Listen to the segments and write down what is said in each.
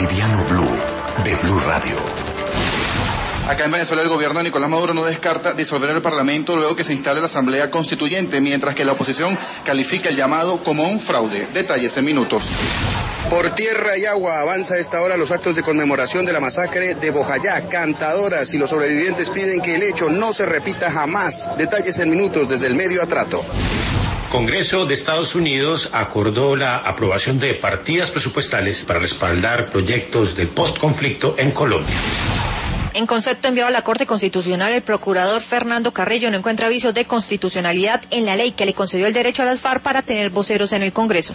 Meridiano Blue, de Blue Radio. Acá en Venezuela el gobierno de Nicolás Maduro no descarta disolver el Parlamento luego que se instale la Asamblea Constituyente, mientras que la oposición califica el llamado como un fraude. Detalles en minutos. Por tierra y agua avanza a esta hora los actos de conmemoración de la masacre de Bojayá. Cantadoras y los sobrevivientes piden que el hecho no se repita jamás. Detalles en minutos desde el medio Atrato. Congreso de Estados Unidos acordó la aprobación de partidas presupuestales para respaldar proyectos del postconflicto en Colombia. En concepto enviado a la Corte Constitucional, el procurador Fernando Carrillo no encuentra avisos de constitucionalidad en la ley que le concedió el derecho a las FARC para tener voceros en el Congreso.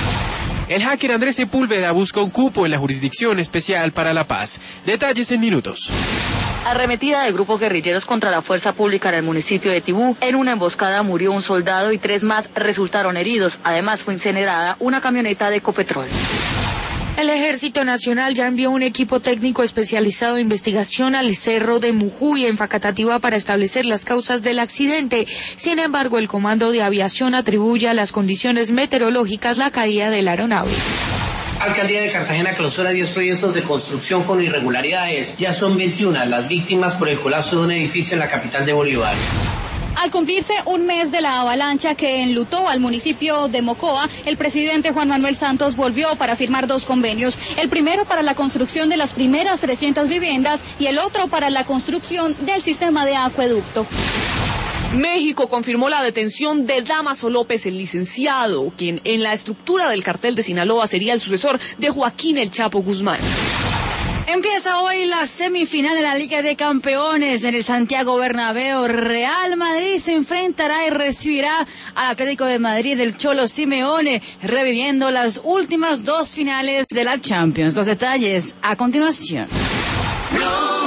El hacker Andrés Sepúlveda busca un cupo en la Jurisdicción Especial para la Paz. Detalles en minutos. Arremetida de grupos guerrilleros contra la fuerza pública en el municipio de Tibú. En una emboscada murió un soldado y 3 más resultaron heridos. Además fue incinerada una camioneta de Ecopetrol. El Ejército Nacional ya envió un equipo técnico especializado de investigación al cerro de Mujuy en Facatativá para establecer las causas del accidente. Sin embargo, el Comando de Aviación atribuye a las condiciones meteorológicas la caída de la aeronave. Alcaldía de Cartagena clausura 10 proyectos de construcción con irregularidades. Ya son 21 las víctimas por el colapso de un edificio en la capital de Bolívar. Al cumplirse un mes de la avalancha que enlutó al municipio de Mocoa, el presidente Juan Manuel Santos volvió para firmar 2 convenios. El primero para la construcción de las primeras 300 viviendas y el otro para la construcción del sistema de acueducto. México confirmó la detención de Dámaso López, el licenciado, quien en la estructura del cartel de Sinaloa sería el sucesor de Joaquín El Chapo Guzmán. Empieza hoy la semifinal de la Liga de Campeones en el Santiago Bernabéu. Real Madrid se enfrentará y recibirá al Atlético de Madrid del Cholo Simeone, reviviendo las últimas 2 finales de la Champions. Los detalles a continuación. No.